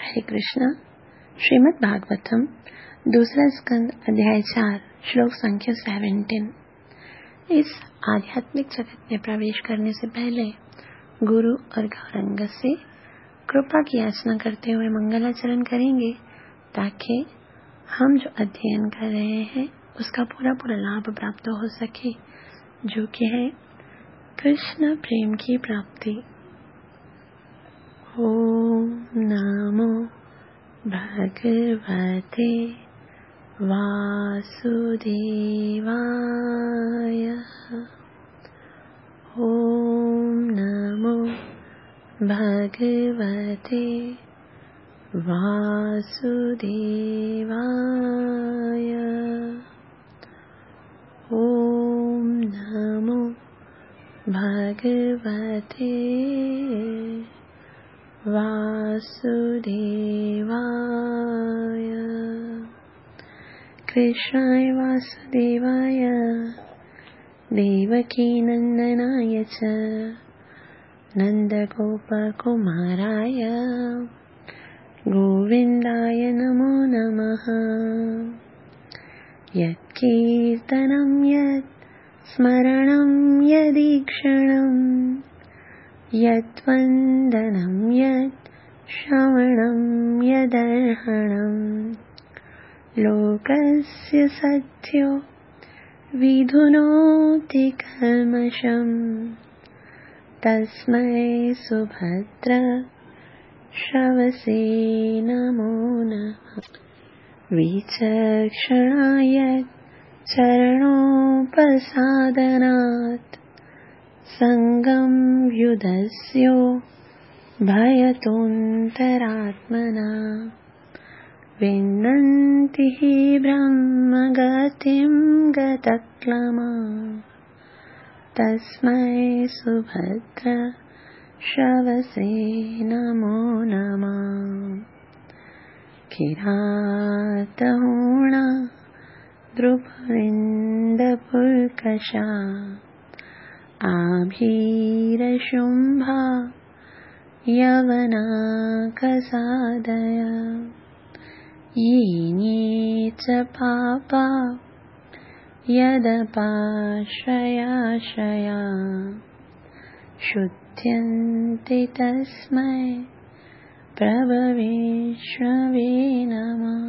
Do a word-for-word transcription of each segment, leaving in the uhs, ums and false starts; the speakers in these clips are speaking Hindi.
हरे कृष्णा। श्रीमद् भागवतम दूसरा स्कंद अध्याय चार श्लोक संख्या सत्रह। इस आध्यात्मिक जगत में प्रवेश करने से पहले गुरु और गौरंग से कृपा की याचना करते हुए मंगलाचरण करेंगे ताकि हम जो अध्ययन कर रहे हैं उसका पूरा पूरा लाभ प्राप्त हो सके, जो कि है कृष्ण प्रेम की प्राप्ति। ओम नमो भगवते वासुदेवाय। ओम नमो भगवते वासुदेवाय। ओम नमो भगवते वासुदेवाय। कृष्णाय वासुदेवाय देवकी नंदनाय च नंदगोपकुमाराय गोविन्दाय नमो नमः। यत्कीर्तनं यत् स्मरणं यदीक्षणम् यद्वन्दनं यत् श्रवणं यदर्हणं लोकस्य सद्यो विधुनोति कल्मषम् तस्मै सुभद्र श्रवसे नमो नमः। विचक्षणाय चरणोपसादनात् संगं व्युदस्यो भयतोऽन्तरात्मना विन्दन्ति हि ब्रह्मगतिं गतक्लमा तस्मै सुभद्र श्रवसे नमो नमः। किरातहूणा द्रुपविन्दपुल्कषा आभीरशुम्भा यवनाकसादय येने च पापा यदपाश्रयाश्रया शुध्यन्ति तस्मै प्रभविष्णवे नमः।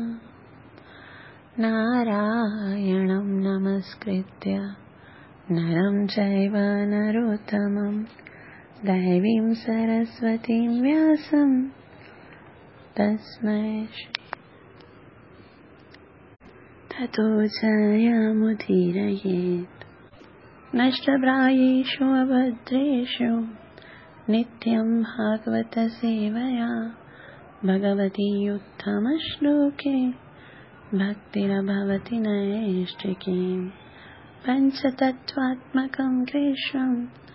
नारायणं नमस्कृत्य नरं चैव नरोत्तमं दैवीं सरस्वतीं व्यासं तस्मै ततो जयमुदीरयेत्। नष्टप्रायेषु अभद्रेषु नित्यं भागवत सेवया भगवती उत्तमश्लोके भक्तिर्भवति नैष्ठिकीम्। पञ्चतत्त्वात्मकं कृष्णं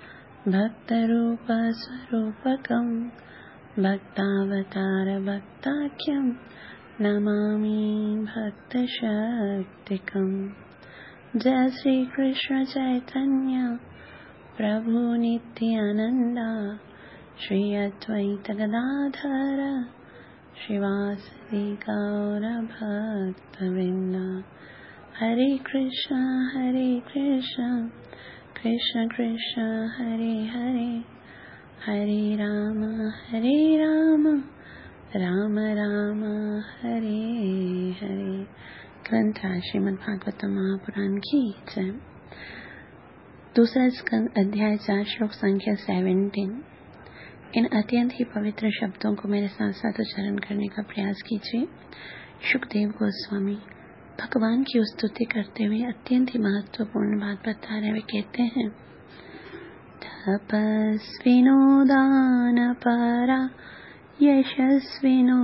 भक्तरूपस्वरूपकं भक्तावतार भक्ताख्यं नमामि भक्तशक्तिकं। जय श्री कृष्ण चैतन्य प्रभु नित्यानंद श्री अद्वैत गदाधर श्रीवासदि गौर भक्तवृंद। हरे कृष्ण हरे कृष्ण कृष्ण कृष्ण हरे हरे हरे राम हरे राम राम राम हरे हरे। ग्रंथ श्रीमद् भागवतम महापुराण की जय। दूसरा स्कंद अध्याय चार श्लोक संख्या सत्रह। इन अत्यंत ही पवित्र शब्दों को मेरे साथ साथ उच्चारण करने का प्रयास कीजिए। सुखदेव गोस्वामी भगवान की स्तुति करते हुए अत्यंत ही महत्वपूर्ण बात बता रहे हुए कहते हैं, तपस्विनो दानपरा यशस्विनो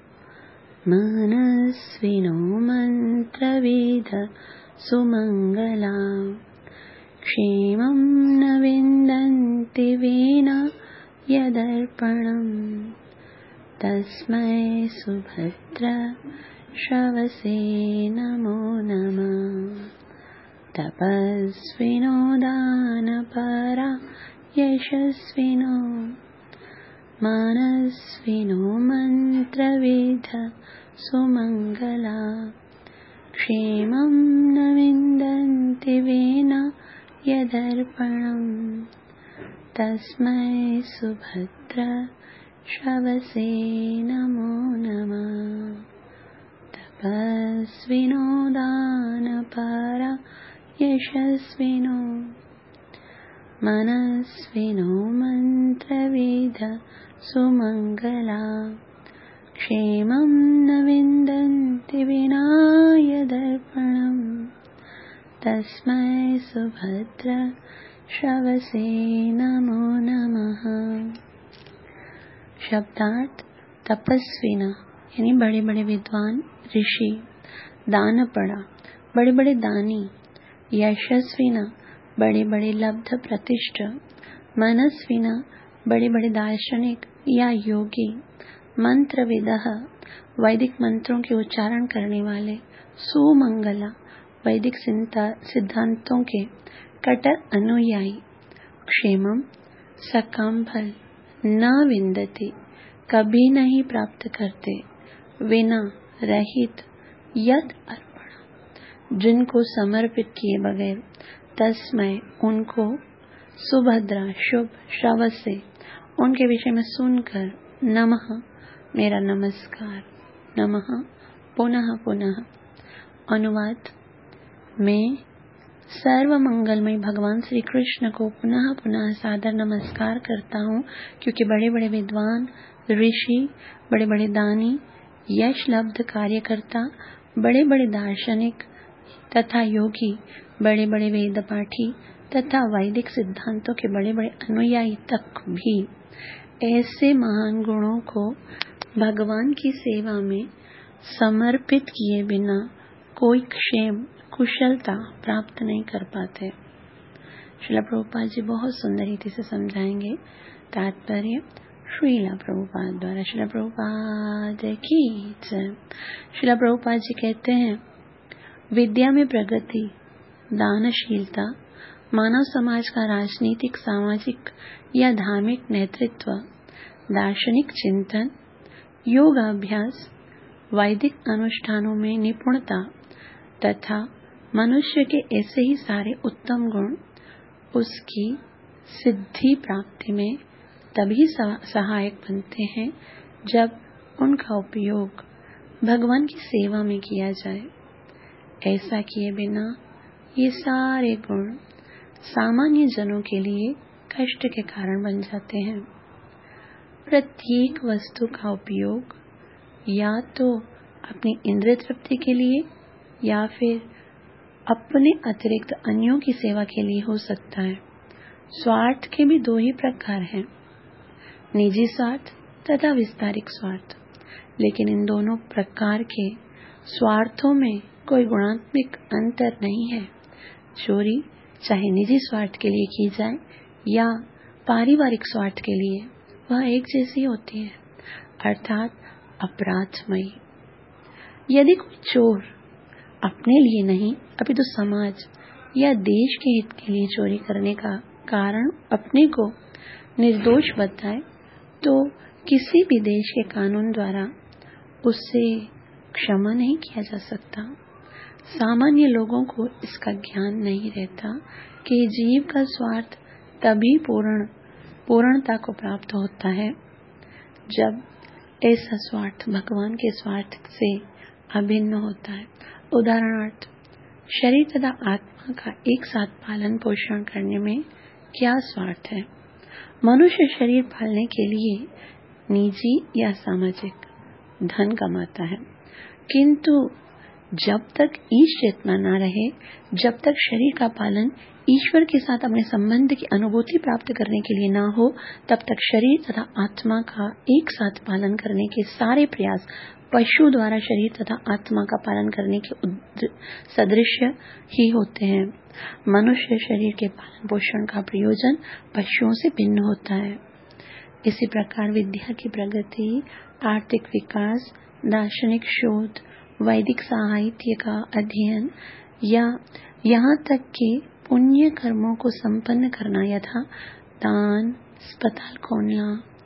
मनस्विनो मंत्रविद सुमंगला क्षेमं न विन्दन्ति विना यदर्पणम् तस्मै सुभद्र श्रवसे नमो नमः। तपस्विनो दानपरा यशस्विनो मनस्विनो मंत्र मंत्रविध सुमंगला क्षेमं न विन्दन्ति विना यदर्पणम् तस्मै सुभद्र श्रवसे नमो नमः। तपस्विनो दानपरा यशस्विनो मनस्विनो मंत्रविद सुमंगला क्षेमं न विन्दन्ति विना यदर्पणम् तस्मै सुभद्र श्रवसे नमो नमः। शब्दार्थ तपस्विना यानी बड़े बड़े विद्वान ऋषि, दानपड़ा बड़े बड़े दानी, यशस्विना बड़े बड़े लब्ध प्रतिष्ठ, मनस्विना बड़े बड़े दार्शनिक या योगी, मंत्रविदः वैदिक मंत्रों के उच्चारण करने वाले, सुमंगला वैदिक सिद्धांतों के कट्टर अनुयायी, क्षेमम सकाम फल, न विन्दति कभी नहीं प्राप्त करते, विना रहित, यद अर्पण जिनको समर्पित किए बगैर, तस्मै उनको, सुभद्रा शुभ, श्रवसे उनके विषय में सुनकर, नमः मेरा नमस्कार, नमः पुनः पुनः। अनुवाद मैं सर्व मंगलमय भगवान श्री कृष्ण को पुनः पुनः सादर नमस्कार करता हूँ, क्योंकि बड़े बड़े विद्वान ऋषि, बड़े बड़े दानी, यश लब्ध कार्यकर्ता, बड़े बड़े दार्शनिक तथा योगी, बड़े बड़े वेद पाठी तथा वैदिक सिद्धांतों के बड़े बड़े अनुयायी तक भी ऐसे महान गुणों को भगवान की सेवा में समर्पित किए बिना कोई क्षेम कुशलता प्राप्त नहीं कर पाते। श्रील प्रभुपाद जी बहुत सुंदर रीति से समझाएंगे। तात्पर्य श्रील प्रभुपाद द्वारा। श्रील प्रभुपाद की जय। श्रील प्रभुपाद जी कहते हैं, विद्या में प्रगति, दानशीलता, मानव समाज का राजनीतिक, सामाजिक या धार्मिक नेतृत्व, दार्शनिक चिंतन, योगाभ्यास, वैदिक अनुष्ठानों में निपुणता तथा मनुष्य के ऐसे ही सारे उत्तम गुण उसकी सिद्धि प्राप्ति में तभी सहायक बनते हैं जब उनका उपयोग भगवान की सेवा में किया जाए। ऐसा किए बिना ये सारे गुण सामान्य जनों के लिए कष्ट के कारण बन जाते हैं। प्रत्येक वस्तु का उपयोग या तो अपनी इंद्रिय तृप्ति के लिए या फिर अपने अतिरिक्त अन्यों की सेवा के लिए हो सकता है। स्वार्थ के भी दो ही प्रकार हैं, निजी स्वार्थ तथा विस्तारिक स्वार्थ। लेकिन इन दोनों प्रकार के स्वार्थों में कोई गुणात्मक अंतर नहीं है। चोरी चाहे निजी स्वार्थ के लिए की जाए या पारिवारिक स्वार्थ के लिए, वह एक जैसी होती है, अर्थात अपराधमयी। यदि कोई चोर अपने लिए नहीं अपितु समाज या देश के हित के लिए चोरी करने का कारण अपने को निर्दोष बताए, तो किसी भी देश के कानून द्वारा उससे क्षमा नहीं किया जा सकता। सामान्य लोगों को इसका ज्ञान नहीं रहता कि जीव का स्वार्थ तभी पूर्ण पूर्णता को प्राप्त होता है जब ऐसा स्वार्थ भगवान के स्वार्थ से अभिन्न होता है। उदाहरणार्थ, शरीर तथा आत्मा का एक साथ पालन पोषण करने में क्या स्वार्थ है? मनुष्य शरीर पालने के लिए निजी या सामाजिक धन कमाता है, किंतु जब तक ईश चेतना न रहे, जब तक शरीर का पालन ईश्वर के साथ अपने संबंध की अनुभूति प्राप्त करने के लिए न हो, तब तक शरीर तथा आत्मा का एक साथ पालन करने के सारे प्रयास पशु द्वारा शरीर तथा आत्मा का पालन करने के सदृश ही होते हैं। मनुष्य शरीर के पालन पोषण का प्रयोजन पशुओं से भिन्न होता है। इसी प्रकार विद्या की प्रगति, आर्थिक विकास, दार्शनिक शोध, वैदिक साहित्य का अध्ययन या यहाँ तक कि पुण्य कर्मों को संपन्न करना यथा दान, अस्पताल खोलना,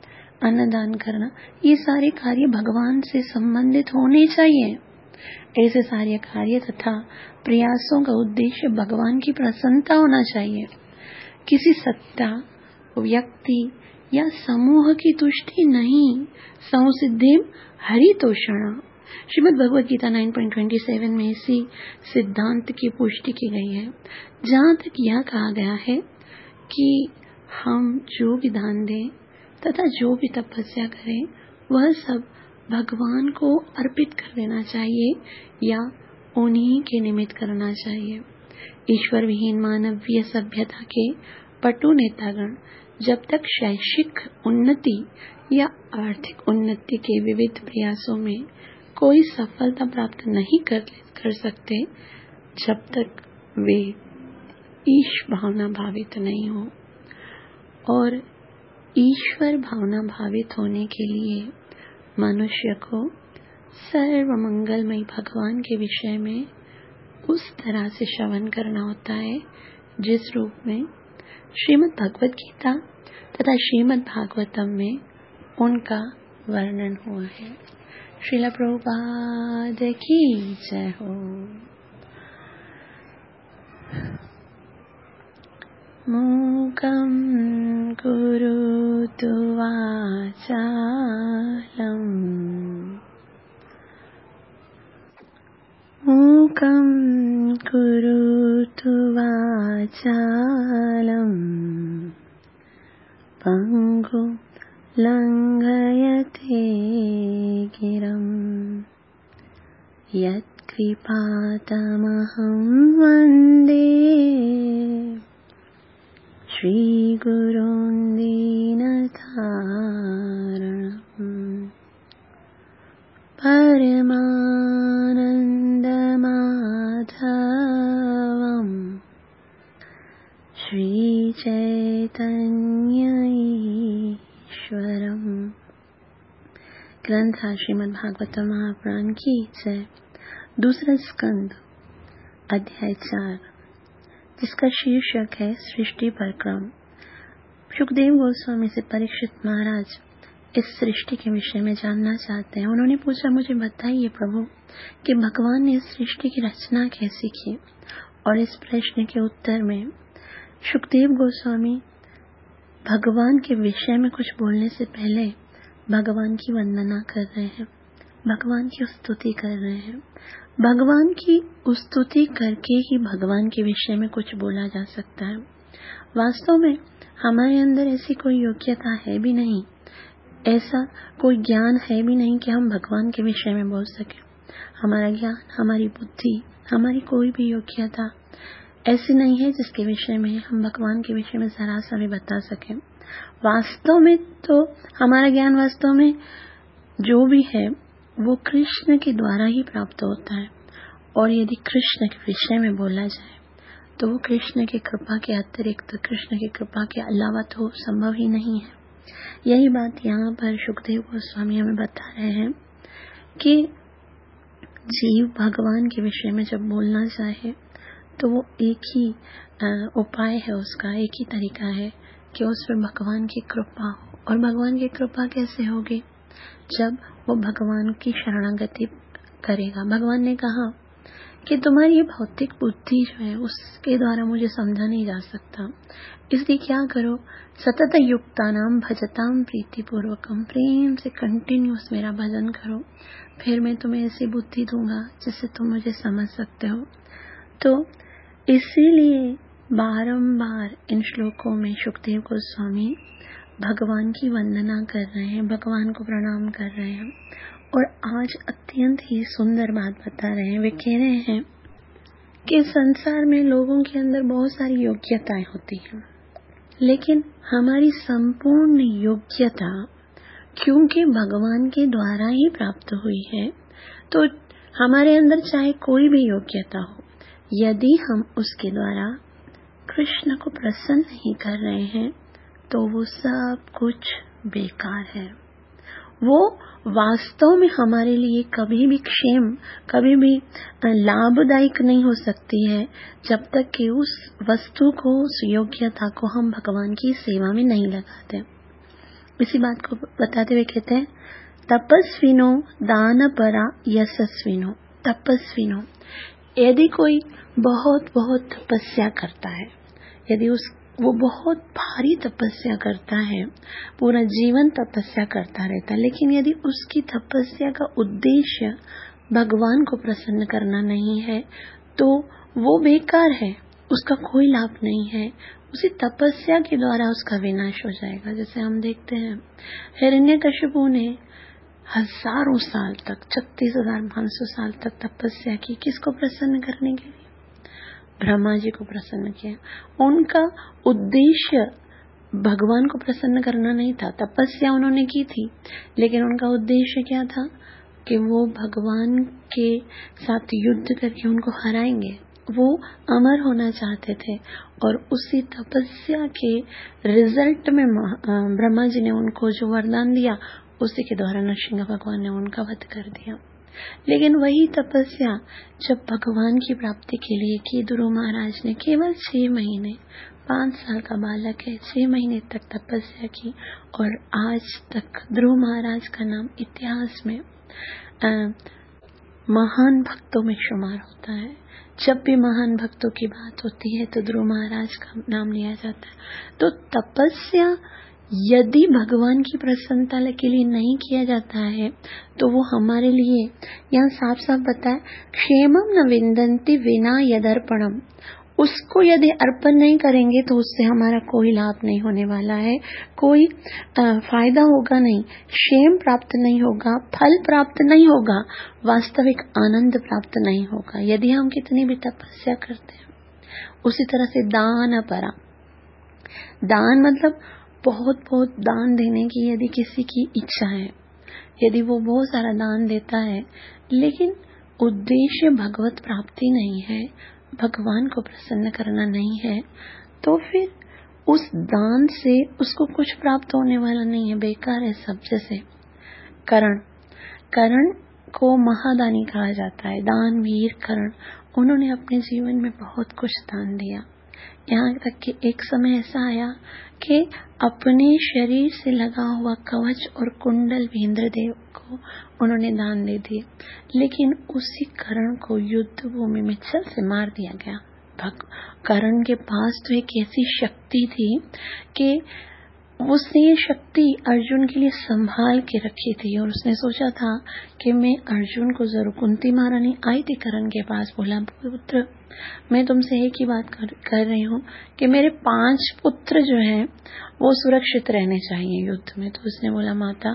अन्नदान करना, ये सारे कार्य भगवान से संबंधित होने चाहिए। ऐसे सारे कार्य तथा प्रयासों का उद्देश्य भगवान की प्रसन्नता होना चाहिए। किसी सत्ता, व्यक्ति या समूह की तुष्टि नहीं। संसिद्धिम हरितोषणा। श्रीमद् भगवद गीता नौ पॉइंट टू सेवन में इसी सिद्धांत की पुष्टि की गई है, जहाँ तक यह कहा गया है कि हम जो भी दान दें तथा जो भी तपस्या करें वह सब भगवान को अर्पित कर देना चाहिए या उन्हीं के निमित्त करना चाहिए। ईश्वर विहीन मानवीय सभ्यता के पटु नेतागण जब तक शैक्षिक उन्नति या आर्थिक उन्नति के विविध प्रयासों में कोई सफलता प्राप्त नहीं कर, कर सकते, जब तक वे ईश भावना भावित नहीं हो। और ईश्वर भावना भावित होने के लिए मनुष्य को सर्व मंगलमय भगवान के विषय में उस तरह से श्रवण करना होता है जिस रूप में श्रीमद् भगवद गीता तथा श्रीमद् भागवतम में उनका वर्णन हुआ है। श्रील प्रभुपाद की जय हो। मूकं करोतु वाचालम् मूकं करोतु वाचालम् पंगु लंघयते गिरम् यत्कृपातमहं वन्दे श्रीगुरुं दीनतारणम् परमानन्दमाधवम् श्रीचैतन्य ईश्वरम्। ग्रंथ श्रीमद् भागवत महापुराण की जय। दूसरा स्कंद, अध्याय चार, जिसका शीर्षक है सृष्टि परक्रम। सुखदेव गोस्वामी से परीक्षित महाराज इस सृष्टि के विषय में जानना चाहते हैं। उन्होंने पूछा, मुझे बताइए प्रभु कि भगवान ने इस सृष्टि की रचना कैसी की। और इस प्रश्न के उत्तर में सुखदेव गोस्वामी भगवान के विषय में कुछ बोलने से पहले भगवान की वंदना कर रहे हैं, भगवान की स्तुति कर रहे हैं। भगवान की स्तुति करके ही भगवान के विषय में कुछ बोला जा सकता है। वास्तव में हमारे अंदर ऐसी कोई योग्यता है भी नहीं, ऐसा कोई ज्ञान है भी नहीं कि हम भगवान के विषय में बोल सके। हमारा ज्ञान, हमारी बुद्धि, हमारी कोई भी योग्यता ऐसी नहीं है जिसके विषय में हम भगवान के विषय में जरा सा भी बता सकें। वास्तव में तो हमारा ज्ञान वास्तव में जो भी है वो कृष्ण के द्वारा ही प्राप्त होता है। और यदि कृष्ण के विषय में बोला जाए तो वो कृष्ण की कृपा के अतिरिक्त, कृष्ण की कृपा के अलावा तो संभव ही नहीं है। यही बात यहाँ पर सुखदेव गोस्वामी हमें बता रहे हैं कि जीव भगवान के विषय में जब बोलना चाहे तो वो एक ही उपाय है, उसका एक ही तरीका है कि उस पर भगवान की कृपा हो। और भगवान की कृपा कैसे होगी? जब वो भगवान की शरणागति करेगा। भगवान ने कहा कि तुम्हारी ये भौतिक बुद्धि जो है उसके द्वारा मुझे समझा नहीं जा सकता, इसलिए क्या करो, सतत युक्तानाम भजताम प्रीति पूर्वकम, प्रेम से कंटिन्यूस मेरा भजन करो, फिर मैं तुम्हें ऐसी बुद्धि दूंगा जिससे तुम मुझे समझ सकते हो। तो इसीलिए बारंबार इन श्लोकों में सुखदेव गोस्वामी भगवान की वंदना कर रहे हैं, भगवान को प्रणाम कर रहे हैं। और आज अत्यंत ही सुंदर बात बता रहे हैं। वे कह रहे हैं कि संसार में लोगों के अंदर बहुत सारी योग्यताएं होती हैं, लेकिन हमारी संपूर्ण योग्यता क्योंकि भगवान के द्वारा ही प्राप्त हुई है, तो हमारे अंदर चाहे कोई भी योग्यता हो, यदि हम उसके द्वारा कृष्ण को प्रसन्न नहीं कर रहे हैं तो वो सब कुछ बेकार है। वो वास्तव में हमारे लिए कभी भी क्षेम, कभी भी लाभदायक नहीं हो सकती है जब तक कि उस वस्तु को, उस योग्यता को हम भगवान की सेवा में नहीं लगाते। इसी बात को बताते हुए कहते हैं तपस्विनो दान परा यशस्विनो। तपस्विनो, यदि कोई बहुत बहुत तपस्या करता है, यदि उस वो बहुत भारी तपस्या करता है, पूरा जीवन तपस्या करता रहता है, लेकिन यदि उसकी तपस्या का उद्देश्य भगवान को प्रसन्न करना नहीं है तो वो बेकार है, उसका कोई लाभ नहीं है, उसी तपस्या के द्वारा उसका विनाश हो जाएगा। जैसे हम देखते हैं हिरण्यकशिपु ने हजारों साल तक, छत्तीस हजार पांच सौ साल तक तपस्या की, किसको प्रसन्न करने के लिए? ब्रह्मा जी को प्रसन्न किया। उनका उद्देश्य भगवान को प्रसन्न करना नहीं था। तपस्या उन्होंने की थी, लेकिन उनका उद्देश्य क्या था कि वो भगवान के साथ युद्ध करके उनको हराएंगे। वो अमर होना चाहते थे और उसी तपस्या के रिजल्ट में ब्रह्मा जी ने उनको जो वरदान दिया, उसी के द्वारा नरसिंह भगवान ने उनका वध कर दिया। लेकिन वही तपस्या जब भगवान की प्राप्ति के लिए की, ध्रुव महाराज ने केवल छह महीने, पांच साल का बालक है, छह महीने तक तपस्या की और आज तक ध्रुव महाराज का नाम इतिहास में आ, महान भक्तों में शुमार होता है। जब भी महान भक्तों की बात होती है तो ध्रुव महाराज का नाम लिया जाता है। तो तपस्या यदि भगवान की प्रसन्नता के लिए नहीं किया जाता है तो वो हमारे लिए, यहाँ साफ साफ बताए, क्षेमम न विंदन्ति विना यदर्पणम, उसको यदि अर्पण नहीं करेंगे तो उससे हमारा कोई लाभ नहीं होने वाला है, कोई आ, फायदा होगा नहीं, क्षेम प्राप्त नहीं होगा, फल प्राप्त नहीं होगा, वास्तविक आनंद प्राप्त नहीं होगा यदि हम कितनी भी तपस्या करते हैं। उसी तरह से दान परा, दान मतलब बहुत बहुत दान देने की यदि किसी की इच्छा है, यदि वो बहुत सारा दान देता है लेकिन उद्देश्य भगवत प्राप्ति नहीं है, भगवान को प्रसन्न करना नहीं है, तो फिर उस दान से उसको कुछ प्राप्त होने वाला नहीं है, बेकार है सब। जैसे कर्ण, कर्ण को महादानी कहा जाता है, दानवीर कर्ण, उन्होंने अपने जीवन में बहुत कुछ दान दिया। यहाँ तक कि एक समय ऐसा आया कि अपने शरीर से लगा हुआ कवच और कुंडल भी इंद्रदेव को उन्होंने दान दे दिए, लेकिन उसी कर्ण को युद्ध भूमि में छल से मार दिया गया। कर्ण के पास तो एक ऐसी शक्ति थी कि उसने ये शक्ति अर्जुन के लिए संभाल के रखी थी और उसने सोचा था कि मैं अर्जुन को जरूर, कुंती महारानी आई थी कर्ण के पास, बोला पुत्र मैं तुमसे एक ही बात कर, कर रही हूँ कि मेरे पांच पुत्र जो हैं वो सुरक्षित रहने चाहिए युद्ध में। तो उसने बोला माता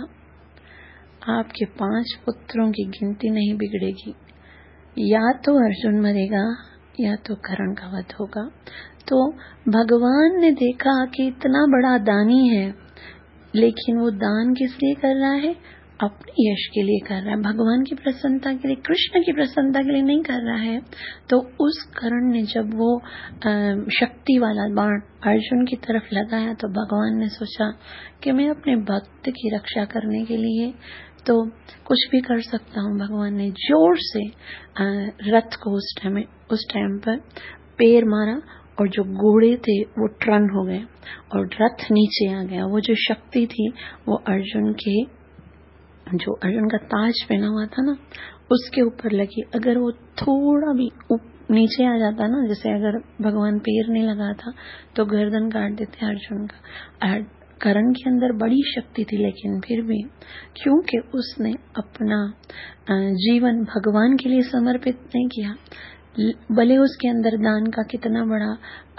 आपके पांच पुत्रों की गिनती नहीं बिगड़ेगी, या तो अर्जुन मरेगा या तो कर्ण का वध होगा। तो भगवान ने देखा कि इतना बड़ा दानी है लेकिन वो दान किस लिए कर रहा है? अपने यश के लिए कर रहा है, भगवान की प्रसन्नता के लिए, कृष्ण की प्रसन्नता के लिए नहीं कर रहा है। तो उस कर्ण ने जब वो शक्ति वाला बाण अर्जुन की तरफ लगाया तो भगवान ने सोचा कि मैं अपने भक्त की रक्षा करने के लिए तो कुछ भी कर सकता हूँ। भगवान ने जोर से रथ को उस टाइम उस टाइम पर पैर मारा और जो घोड़े थे वो टर्न हो गए और रथ नीचे आ गया। वो जो शक्ति थी वो अर्जुन के, जो अर्जुन का ताज पहना हुआ था ना, उसके ऊपर लगी। अगर वो थोड़ा भी नीचे आ जाता ना, जैसे अगर भगवान पैर नहीं लगा था तो गर्दन काट देते अर्जुन का। कर्ण के अंदर बड़ी शक्ति थी लेकिन फिर भी क्योंकि उसने अपना जीवन भगवान के लिए समर्पित नहीं किया, भले उसके अंदर दान का कितना बड़ा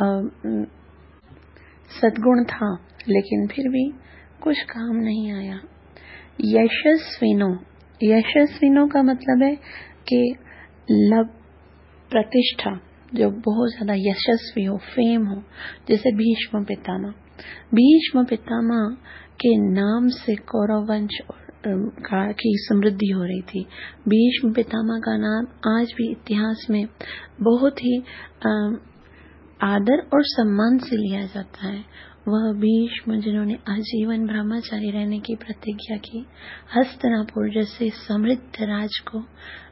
सद्गुण था लेकिन फिर भी कुछ काम नहीं आया। यशस्विनो, यशस्विनो का मतलब है कि लव, प्रतिष्ठा, जो बहुत ज्यादा यशस्वी हो, फेम हो। जैसे भीष्म पितामह, भीष्म पितामह के नाम से कौरव वंश की समृद्धि हो रही थी। भीष्म पितामह का नाम आज भी इतिहास में बहुत ही आदर और सम्मान से लिया जाता है। वह भीष्म जिन्होंने आजीवन ब्रह्मचारी रहने की प्रतिज्ञा की, हस्तिनापुर जैसे समृद्ध राज को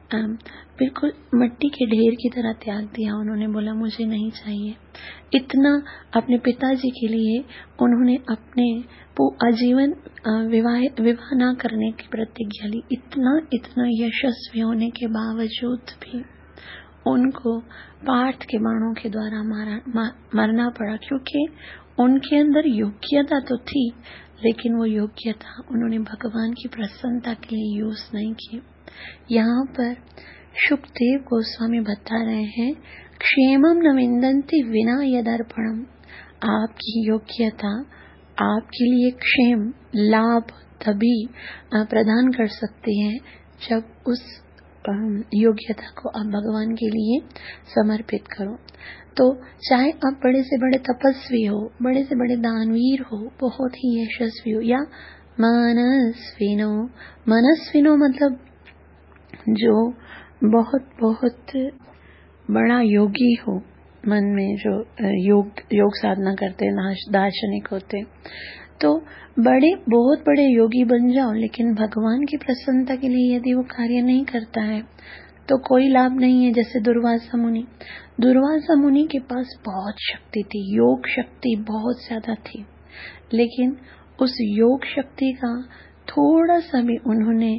बिल्कुल मिट्टी के ढेर की तरह त्याग दिया। उन्होंने बोला मुझे नहीं चाहिए। इतना अपने पिताजी के लिए उन्होंने अपने आजीवन विवाह विवाह ना करने की प्रतिज्ञा ली। इतना इतना यशस्वी होने के बावजूद भी उनको पार्थ के बाणों के द्वारा मारा मा, मरना पड़ा, क्योंकि उनके अंदर योग्यता तो थी, लेकिन वो योग्यता उन्होंने भगवान की प्रसन्नता के लिए यूज नहीं की। यहाँ पर शुकदेव गोस्वामी बता रहे हैं, क्षेमम न विंदन्ति विना यदर्पणम। आपकी योग्यता आपके लिए क्षेम लाभ तभी प्रदान कर सकते हैं जब उस योग्यता को आप भगवान के लिए समर्पित करो। तो चाहे आप बड़े से बड़े तपस्वी हो, बड़े से बड़े दानवीर हो, बहुत ही यशस्वी हो, या मनस्विनो। मनस्विनो मतलब जो बहुत बहुत बड़ा योगी हो, मन में जो योग योग साधना करते, दार्शनिक होते, तो बड़े बहुत बड़े योगी बन जाओ, लेकिन भगवान की प्रसन्नता के लिए यदि वो कार्य नहीं करता है तो कोई लाभ नहीं है। जैसे दुर्वासा मुनि, दुर्वासा मुनि के पास बहुत शक्ति थी, योग शक्ति बहुत ज्यादा थी, लेकिन उस योग शक्ति का थोड़ा सा भी उन्होंने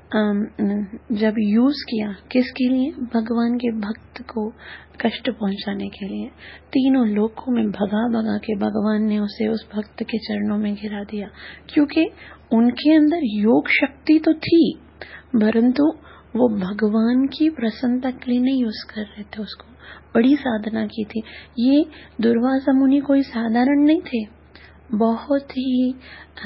जब यूज किया, किसके लिए? भगवान के भक्त को कष्ट पहुंचाने के लिए, तीनों लोकों में भगा भगा के भगवान ने उसे उस भक्त के चरणों में गिरा दिया, क्योंकि उनके अंदर योग शक्ति तो थी, परंतु वो भगवान की प्रसन्नता के लिए नहीं यूज कर रहे थे उसको। बड़ी साधना की थी। ये दुर्वासा मुनि कोई साधारण नहीं थे, बहुत ही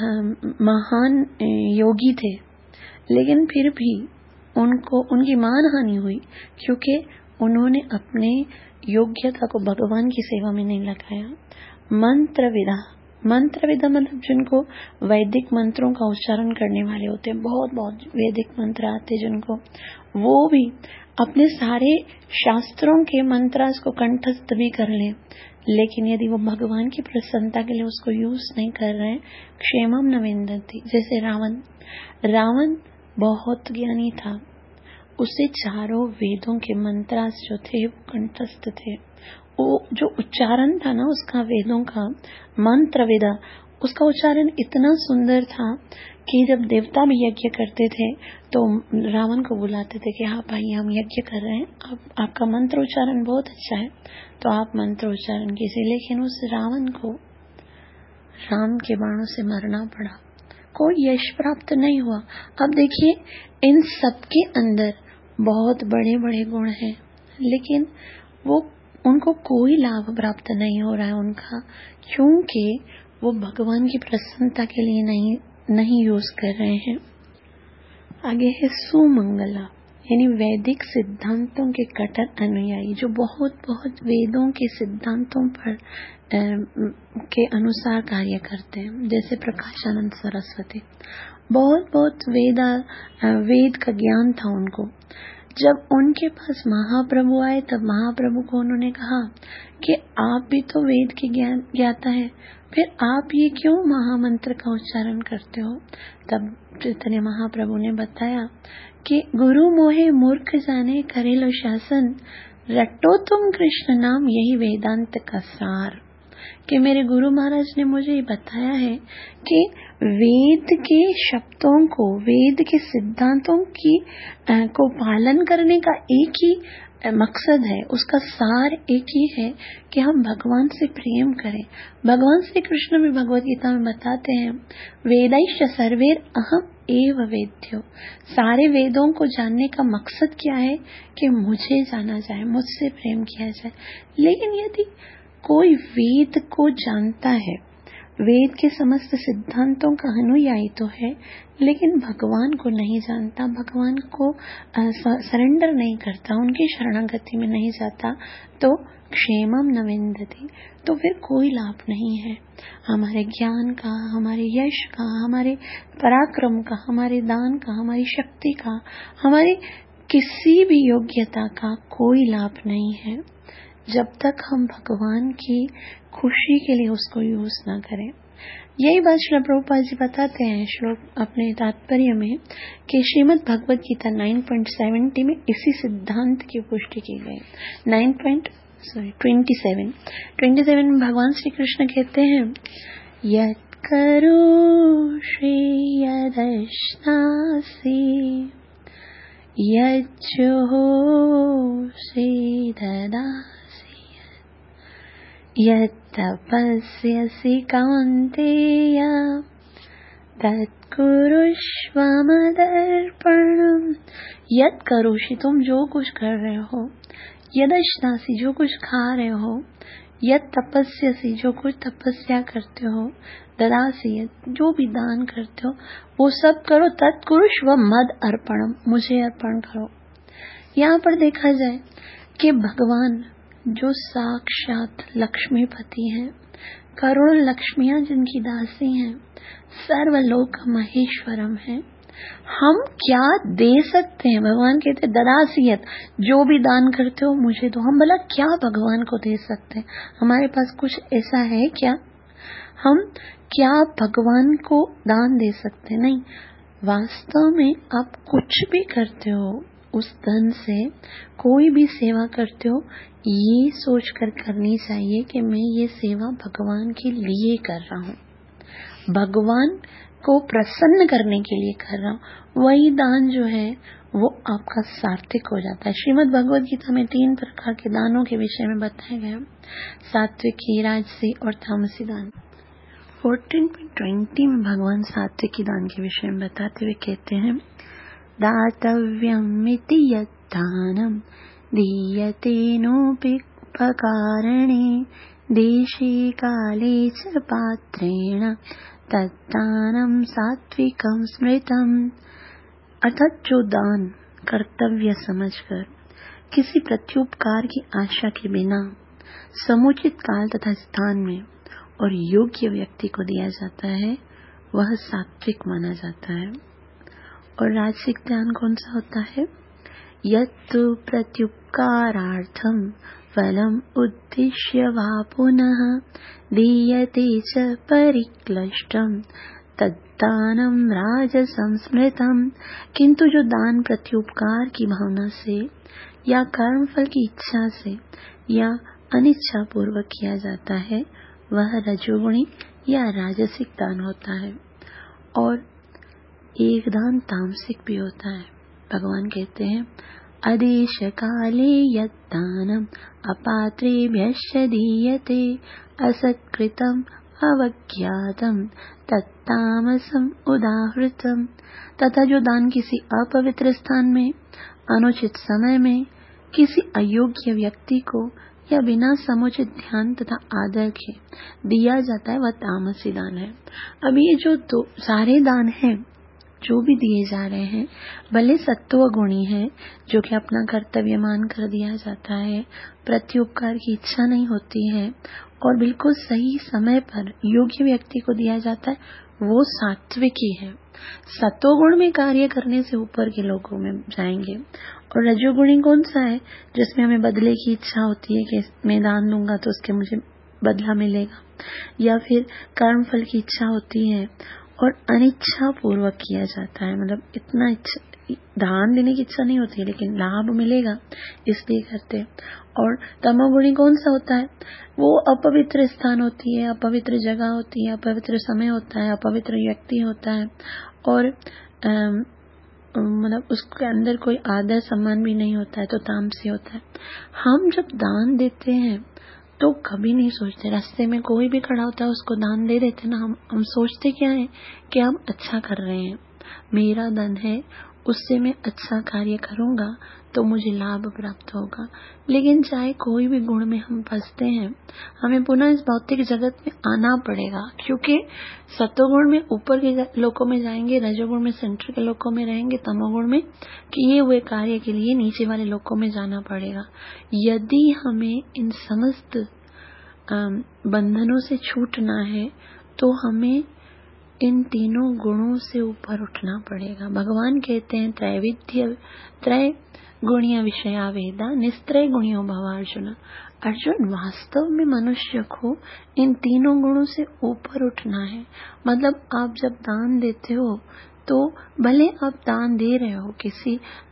महान योगी थे, लेकिन फिर भी उनको उनकी मानहानि हुई, क्योंकि उन्होंने अपने योग्यता को भगवान की सेवा में नहीं लगाया। मंत्र विदा, मंत्र विदा मतलब जिनको वैदिक मंत्रों का उच्चारण करने वाले होते हैं, बहुत बहुत वैदिक मंत्र आते जिनको, वो भी अपने सारे शास्त्रों के मंत्र को कंठस्थ भी कर लें, लेकिन यदि वो भगवान की प्रसन्नता के लिए उसको यूज नहीं कर रहे हैं, क्षेमम न विंदन्ति। जैसे रावण, रावण बहुत ज्ञानी था, उसे चारों वेदों के मंत्र जो थे वो कंठस्थ थे। वो जो उच्चारण था ना उसका, वेदों का मंत्र वेदा, उसका उच्चारण इतना सुंदर था कि जब देवता भी यज्ञ करते थे तो रावण को बुलाते थे कि हाँ भाई हम यज्ञ कर रहे हैं, आप, आपका मंत्र उच्चारण बहुत अच्छा है, तो आप मंत्र उच्चारण कीजिए। लेकिन उस रावण को राम के बाणों से मरना पड़ा, कोई यश प्राप्त नहीं हुआ। अब देखिए, इन सबके अंदर बहुत बड़े बड़े गुण हैं, लेकिन वो उनको कोई लाभ प्राप्त नहीं हो रहा है उनका, क्योंकि वो भगवान की प्रसन्नता के लिए नहीं नहीं यूज कर रहे हैं। आगे है सुमंगला, यानी वैदिक सिद्धांतों के कट्टर अनुयायी, जो बहुत बहुत वेदों के सिद्धांतों पर आ, के अनुसार कार्य करते हैं। जैसे प्रकाशानंद सरस्वती, बहुत बहुत वेदा वेद का ज्ञान था उनको। जब उनके पास महाप्रभु आए तब महाप्रभु को उन्होंने कहा कि आप भी तो वेद के ज्ञान ज्ञाता है, फिर आप ये क्यों महामंत्र का उच्चारण करते हो? तब चैतन्य महाप्रभु ने बताया कि गुरु मोहे मूर्ख जाने करेलो शासन, रटो तुम कृष्ण नाम यही वेदांत का सार। कि मेरे गुरु महाराज ने मुझे बताया है कि वेद के शब्दों को, वेद के सिद्धांतों की आ, को पालन करने का एक ही मकसद है, उसका सार एक ही है कि हम भगवान से प्रेम करें। भगवान श्री कृष्ण भी भगवद गीता में बताते हैं, वेदैश्च सर्वैर अहम एव वेद्यो। सारे वेदों को जानने का मकसद क्या है कि मुझे जाना जाए, मुझसे प्रेम किया जाए। लेकिन यदि कोई वेद को जानता है, वेद के समस्त सिद्धांतों का अनुयायी तो है, लेकिन भगवान को नहीं जानता, भगवान को सरेंडर नहीं करता, उनकी शरणागति में नहीं जाता, तो क्षेमम न विंदति, तो फिर कोई लाभ नहीं है हमारे ज्ञान का, हमारे यश का, हमारे पराक्रम का, हमारे दान का, हमारी शक्ति का, हमारी किसी भी योग्यता का कोई लाभ नहीं है जब तक हम भगवान की खुशी के लिए उसको यूज ना करें। यही बात श्रील प्रभुपाद जी बताते हैं श्लोक अपने तात्पर्य में कि Shrimad Bhagavad Gita nine point seventy में इसी सिद्धांत की पुष्टि की गई। Nine point sorry twenty seven twenty seven में भगवान श्री कृष्ण कहते हैं यत् करोषि यदश्नासि यज्जुहोषि ददासि यत् तपस्यसि कौन्तेय तत्कुरुष्व मदर्पणम्। यत् करोषि तुम जो कुछ कर रहे हो, यदश्नासि जो कुछ खा रहे हो, यत् तपस्यसि जो कुछ तपस्या करते हो, ददासि जो भी दान करते हो वो सब करो, तत्कुरुष्व मद अर्पणम मुझे अर्पण करो। यहाँ पर देखा जाए कि भगवान जो साक्षात लक्ष्मीपति हैं, करोड़ लक्ष्मियां जिनकी दासी हैं, सर्वलोक महेश्वरम है, हम क्या दे सकते हैं? भगवान कहते ददासियत जो भी दान करते हो मुझे दो। हम भला क्या भगवान को दे सकते हैं? हमारे पास कुछ ऐसा है क्या? हम क्या भगवान को दान दे सकते हैं? नहीं। वास्तव में आप कुछ भी करते हो, उस धन से कोई भी सेवा करते हो, ये सोचकर करनी चाहिए कि मैं ये सेवा भगवान के लिए कर रहा हूँ, भगवान को प्रसन्न करने के लिए कर रहा हूँ। वही दान जो है वो आपका सात्विक हो जाता है। श्रीमद् भगवद गीता में तीन प्रकार के दानों के विषय में बताया गया, सात्विकी, राजसी और तामसी दान। फोर्टीन पॉइंट ट्वेंटी में भगवान सात्विकी दान के विषय में बताते हुए कहते हैं दातव्यमिति यद्दानं दीयतेनोपकारणे देशे काले च पात्रेण तद्दानं सात्विकं स्मृतम्। अर्थात जो दान कर्तव्य समझकर किसी प्रत्युपकार की आशा के बिना समुचित काल तथा स्थान में और योग्य व्यक्ति को दिया जाता है वह सात्विक माना जाता है। और राजसिक दान कौन सा होता है? यत्तु प्रत्युपकारार्थम फलम उद्दिश्य वा पुनः दीयते च परिक्लिष्टम तद्दानं राजसं स्मृतम्। किंतु जो दान प्रत्युपकार की भावना से या कर्मफल की इच्छा से या अनिच्छा पूर्वक किया जाता है वह रजोगुणी या राजसिक दान होता है। और एक दान तामसिक भी होता है। भगवान कहते हैं अदेश काले यद्दानम् अपात्रेभ्यश्च दीयते असत्कृतम् अवज्ञातम् तत्तामसम् उदाहृतम्। तथा जो दान किसी अपवित्र स्थान में, अनुचित समय में, किसी अयोग्य व्यक्ति को या बिना समुचित ध्यान तथा आदर के दिया जाता है वह तामसी दान है। अब ये जो दो सारे दान हैं जो भी दिए जा रहे हैं, भले सत्व गुणी है जो कि अपना कर्तव्य मान कर दिया जाता है, प्रत्युपकार की इच्छा नहीं होती है और बिल्कुल सही समय पर योग्य व्यक्ति को दिया जाता है, वो सात्विकी है। सत्वगुण में कार्य करने से ऊपर के लोगों में जाएंगे। और रजोगुणी कौन सा है? जिसमें हमें बदले की इच्छा होती है कि मैं दान दूंगा तो उसके मुझे बदला मिलेगा, या फिर कर्मफल की इच्छा होती है और अनिच्छा पूर्वक किया जाता है, मतलब इतना इच्छा दान देने की इच्छा नहीं होती है लेकिन लाभ मिलेगा इसलिए करते हैं। और तमोगुणी कौन सा होता है? वो अपवित्र स्थान होती है, अपवित्र जगह होती है, अपवित्र समय होता है, अपवित्र व्यक्ति होता है और मतलब उसके अंदर कोई आदर सम्मान भी नहीं होता है, तो तामसी होता है। हम जब दान देते हैं तो कभी नहीं सोचते, रास्ते में कोई भी खड़ा होता है उसको दान दे देते ना, हम हम सोचते क्या है कि हम अच्छा कर रहे हैं, मेरा धन है, उससे मैं अच्छा कार्य करूंगा तो मुझे लाभ प्राप्त होगा। लेकिन चाहे कोई भी गुण में हम फंसते हैं, हमें पुनः इस भौतिक जगत में आना पड़ेगा, क्योंकि सत्वगुण में ऊपर के लोकों में जाएंगे, रजोगुण में सेंटर के लोकों में रहेंगे, तमोगुण में किए हुए कार्य के लिए नीचे वाले लोकों में जाना पड़ेगा। यदि हमें इन समस्त बंधनों से छूटना है तो हमें इन तीनों गुणों से ऊपर उठना पड़ेगा। भगवान कहते हैं त्रैविध्य त्रय गुणीय विषया वेदा निस्त्रय गुणियों भवार्जुन। अर्जुन, वास्तव में मनुष्य को इन तीनों गुणों से ऊपर उठना है। मतलब आप जब दान देते हो तो भले आप दान दे रहे हो किसी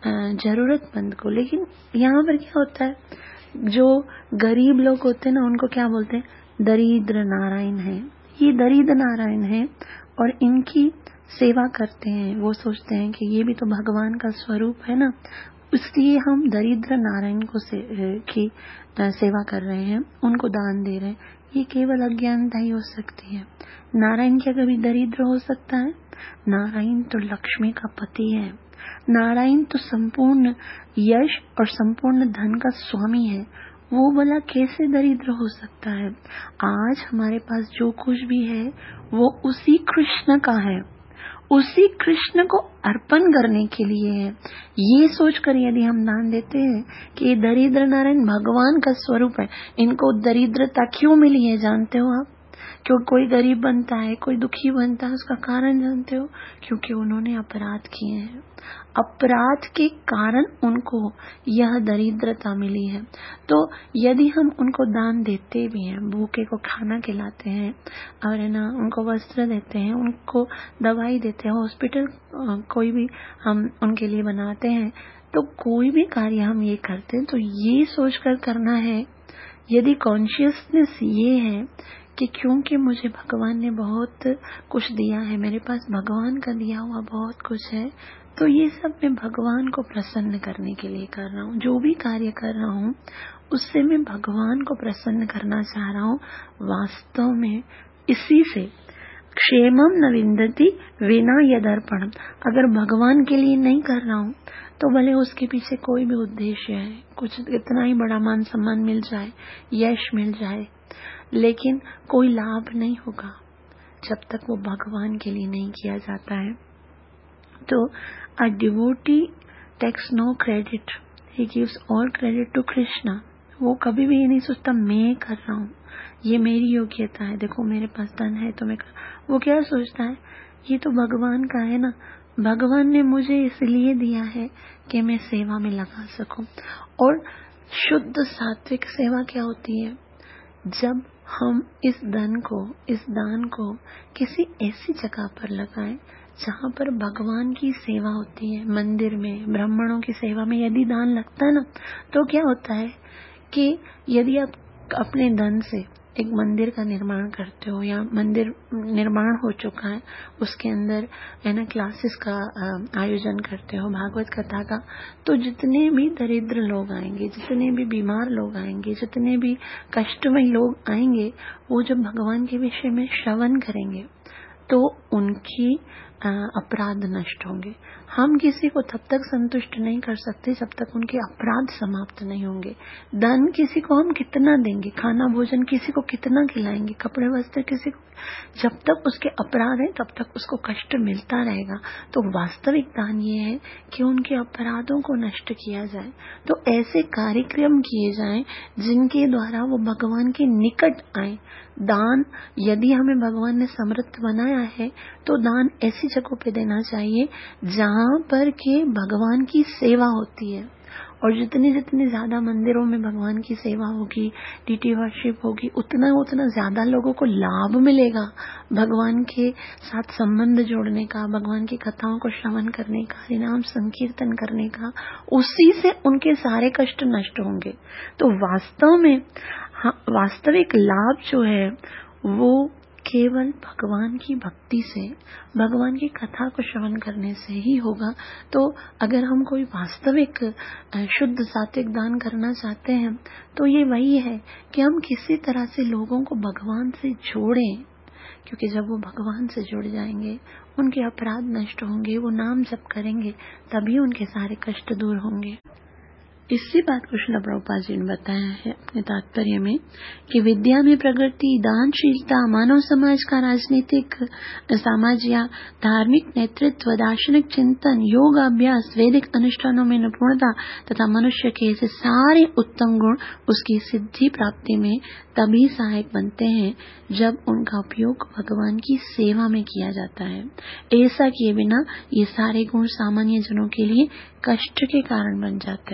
जरूरतमंद को, लेकिन यहाँ पर क्या होता है, जो गरीब लोग होते हैं ना, उनको क्या बोलते हैं, दरिद्र नारायण है। ये दरिद्र नारायण है और इनकी सेवा करते हैं। वो सोचते हैं कि ये भी तो भगवान का स्वरूप है ना, इसलिए हम दरिद्र नारायण को से, की सेवा कर रहे हैं, उनको दान दे रहे हैं। ये केवल अज्ञानता ही हो सकती है। नारायण क्या कभी दरिद्र हो सकता है? नारायण तो लक्ष्मी का पति है। नारायण तो संपूर्ण यश और संपूर्ण धन का स्वामी है। वो भला कैसे दरिद्र हो सकता है? आज हमारे पास जो कुछ भी है वो उसी कृष्ण का है, उसी कृष्ण को अर्पण करने के लिए है। ये सोचकर यदि हम दान देते हैं कि ये दरिद्र नारायण भगवान का स्वरूप है, इनको दरिद्रता क्यों मिली है जानते हो आप? क्यों कोई गरीब बनता है, कोई दुखी बनता है, उसका कारण जानते हो? क्योंकि उन्होंने अपराध किए हैं। अपराध के कारण उनको यह दरिद्रता मिली है। तो यदि हम उनको दान देते भी हैं, भूखे को खाना खिलाते हैं और है ना, उनको वस्त्र देते हैं, उनको दवाई देते हैं, हॉस्पिटल कोई भी हम उनके लिए बनाते हैं, तो कोई भी कार्य हम ये करते हैं तो ये सोचकर करना है, यदि कॉन्शियसनेस ये है कि क्योंकि मुझे भगवान ने बहुत कुछ दिया है, मेरे पास भगवान का दिया हुआ बहुत कुछ है, तो ये सब मैं भगवान को प्रसन्न करने के लिए कर रहा हूँ। जो भी कार्य कर रहा हूँ उससे मैं भगवान को प्रसन्न करना चाह रहा हूँ। वास्तव में इसी से क्षेमम न विंदति विना यदर्पणम। अगर भगवान के लिए नहीं कर रहा हूँ तो भले उसके पीछे कोई भी उद्देश्य है, कुछ इतना ही बड़ा मान सम्मान मिल जाए, यश मिल जाए, लेकिन कोई लाभ नहीं होगा जब तक वो भगवान के लिए नहीं किया जाता है। तो a devotee takes no credit, he gives all credit to Krishna. वो कभी भी ये नहीं सोचता मैं कर रहा हूँ, ये मेरी योग्यता है, देखो मेरे पास धन है तो मैं कर... वो क्या सोचता है, ये तो भगवान का है ना, भगवान ने मुझे इसलिए दिया है कि मैं सेवा में लगा सकूं। और शुद्ध सात्विक सेवा क्या होती है? जब हम इस धन को, इस दान को किसी ऐसी जगह पर लगाएं जहाँ पर भगवान की सेवा होती है। मंदिर में, ब्राह्मणों की सेवा में यदि दान लगता है ना, तो क्या होता है कि यदि आप अपने धन से एक मंदिर का निर्माण करते हो, या मंदिर निर्माण हो चुका है, उसके अंदर है ना क्लासेस का आयोजन करते हो, भागवत कथा का, तो जितने भी दरिद्र लोग आएंगे, जितने भी बीमार लोग आएंगे, जितने भी कष्टमय लोग आएंगे, वो जब भगवान के विषय में श्रवण करेंगे तो उनकी अपराध नष्ट होंगे। हम किसी को तब तक संतुष्ट नहीं कर सकते जब तक उनके अपराध समाप्त नहीं होंगे। धन किसी को हम कितना देंगे, खाना भोजन किसी को कितना खिलाएंगे, कपड़े वस्त्र किसी को, जब तक उसके अपराध हैं तब तक उसको कष्ट मिलता रहेगा। तो वास्तविक दान ये है कि उनके अपराधों को नष्ट किया जाए। तो ऐसे कार्यक्रम किए जाएं जिनके द्वारा वो भगवान के निकट आए। दान, यदि हमें भगवान ने समर्थ बनाया है तो दान ऐसी जगहों पे देना चाहिए जहाँ पर के भगवान की सेवा होती है। और जितने जितने ज्यादा मंदिरों में भगवान की सेवा होगी, डीटी वर्शिप होगी, उतना उतना ज्यादा लोगों को लाभ मिलेगा भगवान के साथ संबंध जोड़ने का, भगवान की कथाओं को श्रवण करने का, हरिनाम संकीर्तन करने का। उसी से उनके सारे कष्ट नष्ट होंगे। तो वास्तव में वास्तविक लाभ जो है वो केवल भगवान की भक्ति से, भगवान की कथा को श्रवण करने से ही होगा। तो अगर हम कोई वास्तविक शुद्ध सात्विक दान करना चाहते हैं तो ये वही है कि हम किसी तरह से लोगों को भगवान से जोड़ें, क्योंकि जब वो भगवान से जुड़ जाएंगे उनके अपराध नष्ट होंगे, वो नाम जप करेंगे तभी उनके सारे कष्ट दूर होंगे। इसी बात को श्रील प्रभुपाद जी ने बताया है अपने तात्पर्य में कि विद्या में प्रगति, दानशीलता, मानव समाज का राजनीतिक, सामाजिक या धार्मिक नेतृत्व, दार्शनिक चिंतन, योग अभ्यास, वैदिक अनुष्ठानों में निपुणता तथा मनुष्य के ऐसे सारे उत्तम गुण उसकी सिद्धि प्राप्ति में तभी सहायक बनते हैं जब उनका उपयोग भगवान की सेवा में किया जाता है। ऐसा किए बिना ये सारे गुण सामान्य जनों के लिए कष्ट के कारण बन जाते हैं।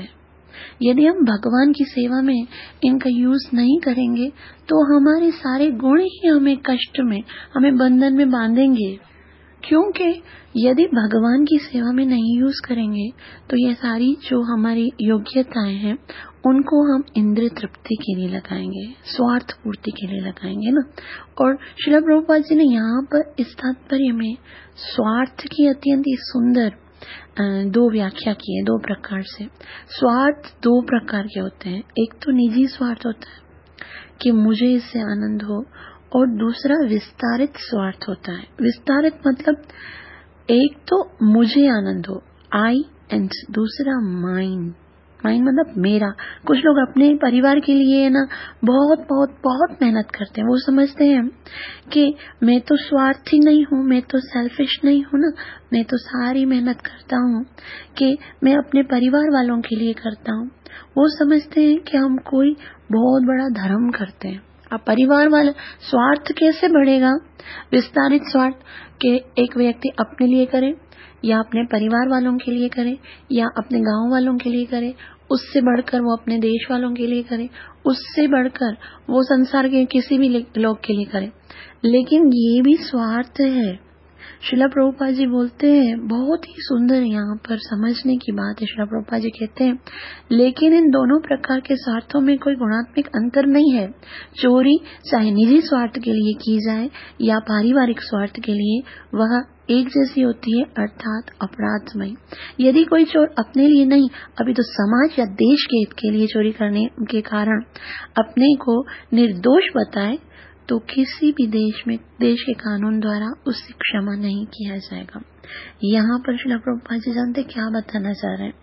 यदि हम भगवान की सेवा में इनका यूज नहीं करेंगे तो हमारे सारे गुण ही हमें कष्ट में, हमें बंधन में बांधेंगे। क्योंकि यदि भगवान की सेवा में नहीं यूज करेंगे तो ये सारी जो हमारी योग्यताएं हैं उनको हम इंद्रिय तृप्ति के लिए लगाएंगे, स्वार्थ पूर्ति के लिए लगाएंगे ना। और श्रील प्रभुपाद जी ने यहाँ पर इस तात्पर्य में स्वार्थ की अत्यंत ही सुंदर दो व्याख्या की है, दो प्रकार से। स्वार्थ दो प्रकार के होते हैं, एक तो निजी स्वार्थ होता है कि मुझे इससे आनंद हो, और दूसरा विस्तारित स्वार्थ होता है। विस्तारित मतलब एक तो मुझे आनंद हो, आई, एंड दूसरा माइन। माइन मतलब मेरा। कुछ लोग अपने परिवार के लिए ना बहुत बहुत बहुत मेहनत करते हैं। वो समझते हैं कि मैं तो स्वार्थी नहीं हूँ, मैं तो सेल्फिश नहीं हूँ ना, मैं तो सारी मेहनत करता हूँ कि मैं अपने परिवार वालों के लिए करता हूँ। वो समझते हैं कि हम कोई बहुत बड़ा धर्म करते हैं। अब परिवार वाला स्वार्थ कैसे बढ़ेगा? विस्तारित स्वार्थ के एक व्यक्ति अपने लिए करे या अपने परिवार वालों के लिए करे या अपने गांव वालों के लिए करे, उससे बढ़कर वो अपने देश वालों के लिए करे, उससे बढ़कर वो संसार के किसी भी लोग के लिए करे। लेकिन ये भी स्वार्थ है। श्रील प्रभुपाद जी बोलते हैं, बहुत ही सुंदर यहाँ पर समझने की बात है। श्रील प्रभुपाद जी कहते हैं, लेकिन इन दोनों प्रकार के स्वार्थों में कोई गुणात्मक अंतर नहीं है। चोरी चाहे निजी स्वार्थ के लिए की जाए या पारिवारिक स्वार्थ के लिए, वह एक जैसी होती है, अर्थात अपराधमय। यदि कोई चोर अपने लिए नहीं, अभी तो समाज या देश के हित के लिए चोरी करने के कारण अपने को निर्दोष बताए तो किसी भी देश में देश के कानून द्वारा उससे क्षमा नहीं किया जाएगा। यहाँ पर श्रील प्रभुपाद जी जानते क्या बताना चाह रहे हैं?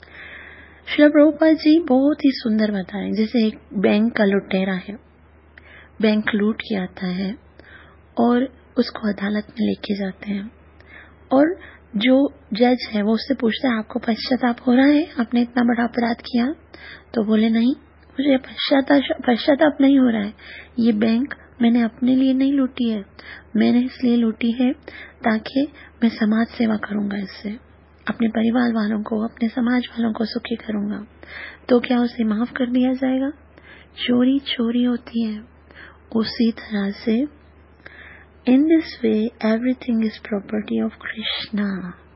श्रील प्रभुपाद जी बहुत ही सुंदर बता रहे हैं। जैसे एक बैंक का लुटेरा है, बैंक लूट के आता है और उसको अदालत में लेके जाते हैं, और जो जज है वो उससे पूछता है, आपको पश्चाताप हो रहा है, आपने इतना बड़ा अपराध किया? तो बोले, नहीं, मुझे पश्चाताप पश्चाताप नहीं हो रहा है। ये बैंक मैंने अपने लिए नहीं लूटी है, मैंने इसलिए लूटी है ताकि मैं समाज सेवा करूंगा, इससे अपने परिवार वालों को, अपने समाज वालों को सुखी करूंगा। तो क्या उसे माफ कर दिया जाएगा? चोरी चोरी होती है। उसी तरह से in this way everything is property of Krishna.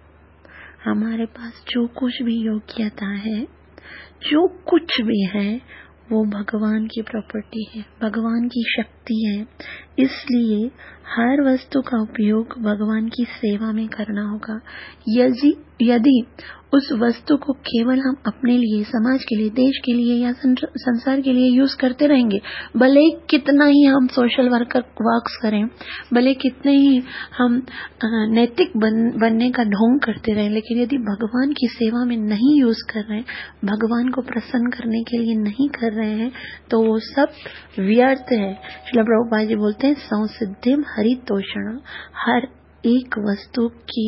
हमारे पास जो कुछ भी योग्यता है, जो कुछ भी है, वो भगवान की प्रॉपर्टी है, भगवान की शक्ति है। इसलिए हर वस्तु का उपयोग भगवान की सेवा में करना होगा। यदि यदि उस वस्तु को केवल हम अपने लिए, समाज के लिए, देश के लिए या संसार के लिए यूज करते रहेंगे, भले कितना ही हम सोशल वर्कर वर्क्स करें, भले कितने ही हम नैतिक बन, बनने का ढोंग करते रहें, लेकिन यदि भगवान की सेवा में नहीं यूज कर रहे हैं, भगवान को प्रसन्न करने के लिए नहीं कर रहे हैं, तो वो सब व्यर्थ है। श्रील प्रभुपाद जी बोलते हैं, संसिद्धिम हरितोषण। हर एक वस्तु की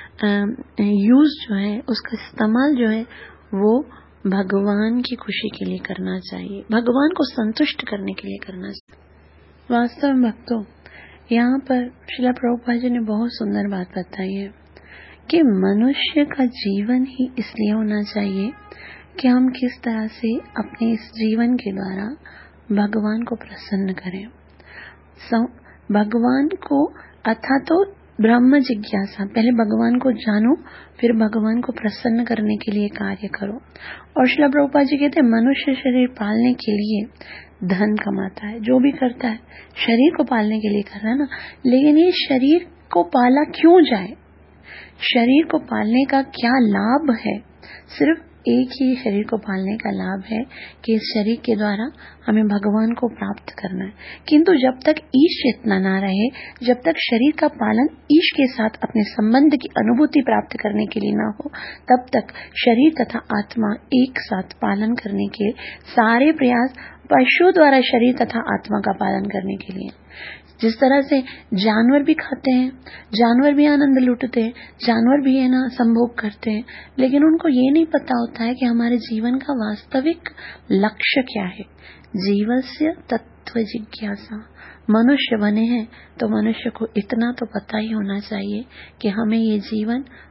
यूज जो है, उसका इस्तेमाल जो है, वो भगवान की खुशी के लिए करना चाहिए, भगवान को संतुष्ट करने के लिए करना चाहिए। वास्तव में भक्तों, यहाँ पर श्रील प्रभुपाद जी ने बहुत सुंदर बात बताई है कि मनुष्य का जीवन ही इसलिए होना चाहिए कि हम किस तरह से अपने इस जीवन के द्वारा भगवान को प्रसन्न करें। भगवान को अथा तो ब्रह्म जिज्ञासा, पहले भगवान को जानो, फिर भगवान को प्रसन्न करने के लिए कार्य करो। और श्रील प्रभुपाद जी कहते हैं, मनुष्य शरीर पालने के लिए धन कमाता है, जो भी करता है शरीर को पालने के लिए कर रहा है ना। लेकिन ये शरीर को पाला क्यों जाए? शरीर को पालने का क्या लाभ है? सिर्फ एक ही शरीर को पालने का लाभ है कि इस शरीर के द्वारा हमें भगवान को प्राप्त करना है। किंतु जब तक ईश चेतना ना रहे, जब तक शरीर का पालन ईश के साथ अपने संबंध की अनुभूति प्राप्त करने के लिए ना हो, तब तक शरीर तथा आत्मा एक साथ पालन करने के सारे प्रयास पशु द्वारा शरीर तथा आत्मा का पालन करने के लिए। जिस तरह से जानवर भी खाते हैं, जानवर भी आनंद लूटते हैं, जानवर भी है ना संभोग करते हैं, लेकिन उनको ये नहीं पता होता है कि हमारे जीवन का वास्तविक लक्ष्य क्या है। जीवस्य तत्व जिज्ञासा। मनुष्य बने हैं तो मनुष्य को इतना तो पता ही होना चाहिए कि हमें ये जीवन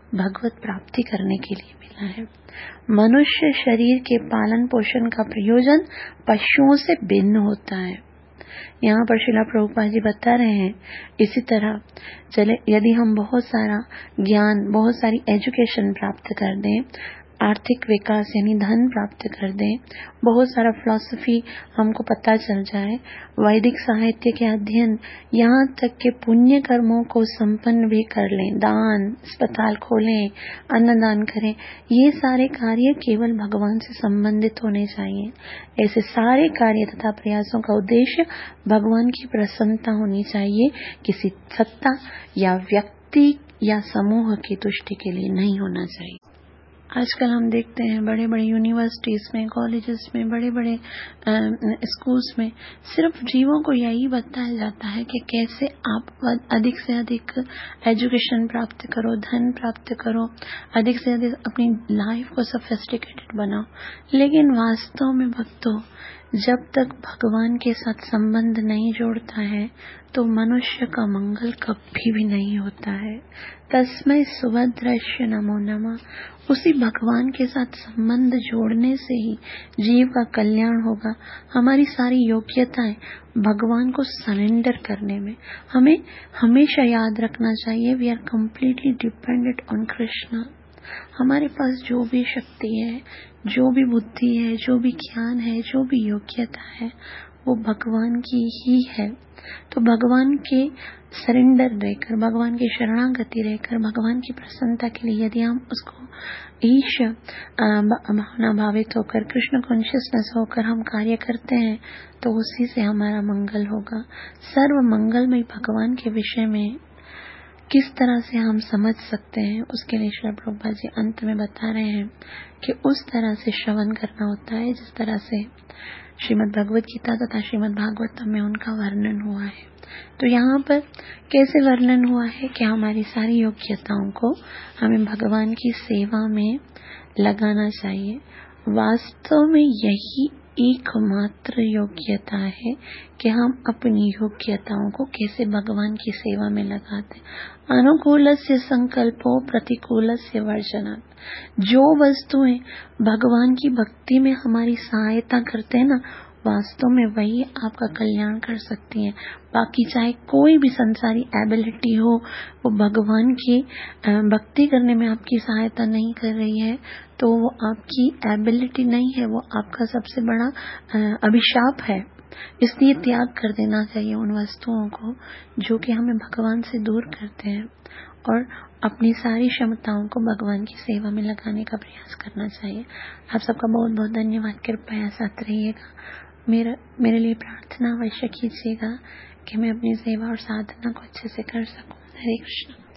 भगवत प्राप्ति करने के लिए मिला है। मनुष्य शरीर के पालन पोषण का प्रयोजन पशुओं से भिन्न होता है। यहाँ पर श्रीला प्रभुपाद जी बता रहे हैं, इसी तरह चले यदि हम बहुत सारा ज्ञान, बहुत सारी एजुकेशन प्राप्त कर दें, आर्थिक विकास यानी धन प्राप्त कर दें, बहुत सारा फिलॉसफी हमको पता चल जाए, वैदिक साहित्य के अध्ययन, यहाँ तक के पुण्य कर्मों को संपन्न भी कर लें, दान, अस्पताल खोलें, अन्नदान करें, ये सारे कार्य केवल भगवान से संबंधित होने चाहिए। ऐसे सारे कार्य तथा प्रयासों का उद्देश्य भगवान की प्रसन्नता होनी चाहिए, किसी सत्ता या व्यक्ति या समूह की तुष्टि के लिए नहीं होना चाहिए। आजकल हम देखते हैं बड़े बड़े यूनिवर्सिटीज में, कॉलेजेस में, बड़े बड़े स्कूल्स में सिर्फ जीवों को यही बताया जाता है कि कैसे आप अधिक से अधिक एजुकेशन प्राप्त करो, धन प्राप्त करो, अधिक से अधिक अपनी लाइफ को सोफिस्टिकेटेड बनाओ। लेकिन वास्तव में भक्तों, जब तक भगवान के साथ संबंध नहीं जोड़ता है तो मनुष्य का मंगल कभी भी नहीं होता है। तस्मै सुभद्रस्य नमो नमः। उसी भगवान के साथ संबंध जोड़ने से ही जीव का कल्याण होगा। हमारी सारी योग्यताएं भगवान को सरेंडर करने में हमें हमेशा याद रखना चाहिए, we are completely dependent on Krishna. हमारे पास जो भी शक्ति है, जो भी बुद्धि है, जो भी ज्ञान है, जो भी योग्यता है, वो भगवान की ही है। तो भगवान के सरेंडर रहकर, भगवान की शरणागति रहकर, भगवान की प्रसन्नता के लिए यदि हम उसको ईश भावना भावित होकर, कृष्ण कॉन्शियसनेस होकर हम कार्य करते हैं तो उसी से हमारा मंगल होगा। सर्व मंगलमय भगवान के विषय में किस तरह से हम समझ सकते हैं, उसके लिए श्री प्रभुपाद जी अंत में बता रहे हैं कि उस तरह से श्रवण करना होता है जिस तरह से श्रीमद् भगवत गीता तथा श्रीमद् भागवतम में उनका वर्णन हुआ है। तो यहाँ पर कैसे वर्णन हुआ है कि हमारी सारी योग्यताओं को हमें भगवान की सेवा में लगाना चाहिए। वास्तव में यही एकमात्र योग्यता है कि हम अपनी योग्यताओं को कैसे भगवान की सेवा में लगाते। अनुकूलस्य संकल्पो प्रतिकूलस्य वर्जनात्। जो वस्तुएं भगवान की भक्ति में हमारी सहायता करते हैं ना, वास्तव में वही आपका कल्याण कर सकती हैं। बाकी चाहे कोई भी संसारी एबिलिटी हो, वो भगवान की भक्ति करने में आपकी सहायता नहीं कर रही है तो वो आपकी एबिलिटी नहीं है, वो आपका सबसे बड़ा अभिशाप है। इसलिए त्याग कर देना चाहिए उन वस्तुओं को जो कि हमें भगवान से दूर करते हैं और अपनी सारी क्षमताओं को भगवान की सेवा में लगाने का प्रयास करना चाहिए। आप सबका बहुत बहुत धन्यवाद। कृपया साथ रहिएगा। मेरा मेरे लिए प्रार्थना अवश्य कीजिएगा कि मैं अपनी सेवा और साधना को अच्छे से कर सकूं। हरे कृष्ण।